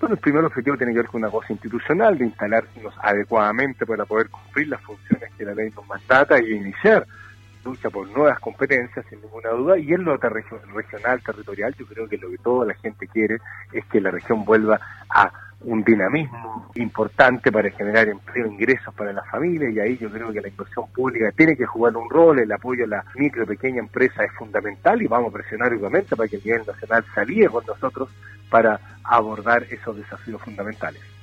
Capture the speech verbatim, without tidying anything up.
Bueno, el primer objetivo tiene que ver con una cosa institucional, de instalarnos adecuadamente para poder cumplir las funciones que la ley nos mandata y iniciar lucha por nuevas competencias, sin ninguna duda, y en lo ter regional, territorial, yo creo que lo que toda la gente quiere es que la región vuelva a un dinamismo importante para generar empleo, ingresos para las familias, y ahí yo creo que la inversión pública tiene que jugar un rol, el apoyo a la micro y pequeña empresa es fundamental, y vamos a presionar igualmente para que el nivel nacional se alíe con nosotros para abordar esos desafíos fundamentales.